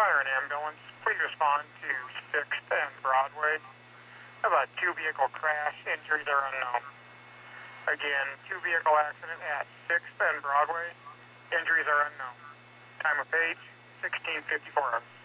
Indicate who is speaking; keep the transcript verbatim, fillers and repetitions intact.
Speaker 1: fire an ambulance. Please respond to sixth and Broadway. Have a two-vehicle crash. Injuries are unknown. Again, two-vehicle accident at sixth and Broadway. Injuries are unknown. Time of page, sixteen fifty-four hours.